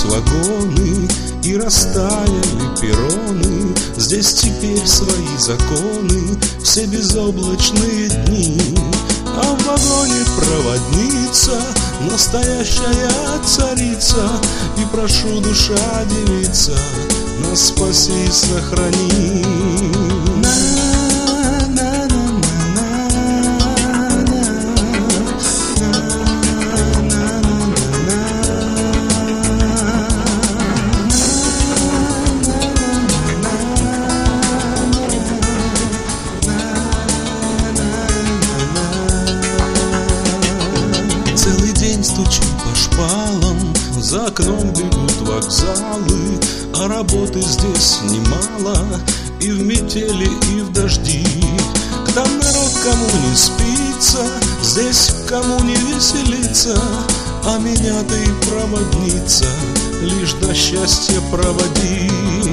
вагоны и растаяли перроны. Здесь теперь свои законы, все безоблачные дни. А в вагоне проводница, настоящая царица. И прошу, душа девица, нас спаси и сохрани. Целый день стучим по шпалам, за окном бегут вокзалы, а работы здесь немало, и в метели, и в дожди. Там народ, кому не спится, здесь кому не веселиться, а меня ты, проводница, лишь до счастья проводи.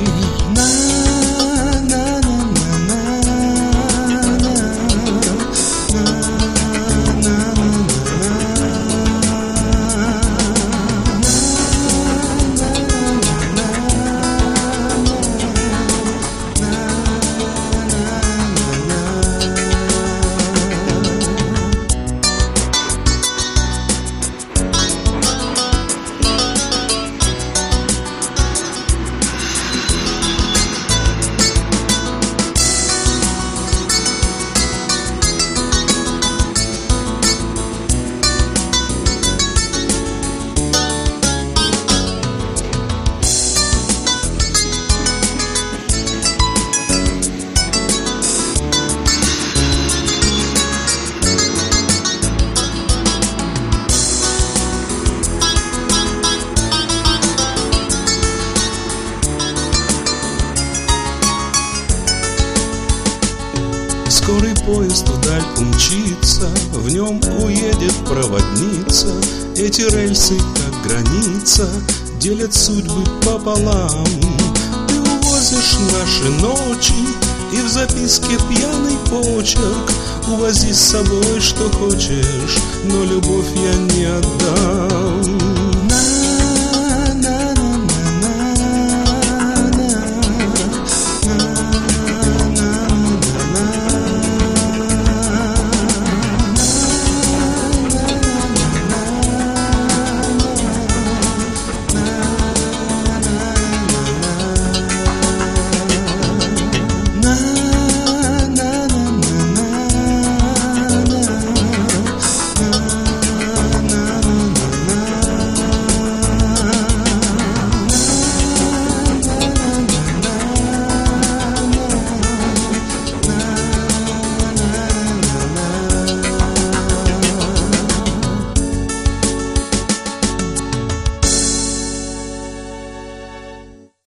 Скорый поезд вдаль умчится, в нем уедет проводница. Эти рельсы, как граница, делят судьбы пополам. Ты увозишь наши ночи, и в записке пьяный почерк. Увози с собой, что хочешь, но любовь я не отдам.